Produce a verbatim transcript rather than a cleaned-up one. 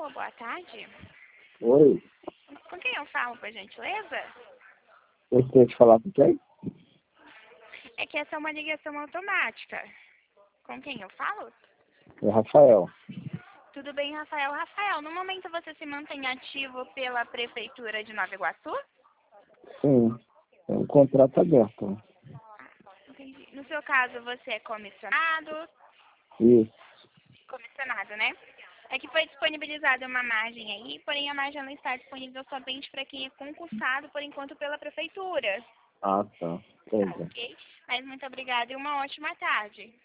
Alô, boa tarde. Oi, Com quem eu falo, por gentileza? eu tenho que falar com quem? É que essa é uma ligação automática. Com quem eu falo? É Rafael. Tudo bem, Rafael? Rafael, no momento você se mantém ativo pela Prefeitura de Nova Iguaçu? Sim, é um contrato aberto. né? Entendi. No seu caso, você é comissionado? Isso. Comissionado, né? É que foi disponibilizada uma margem aí, porém a margem não está disponível somente para quem é concursado, por enquanto, pela Prefeitura. Ah, tá. Tá Pois é. ok? Mas muito obrigada e uma ótima tarde.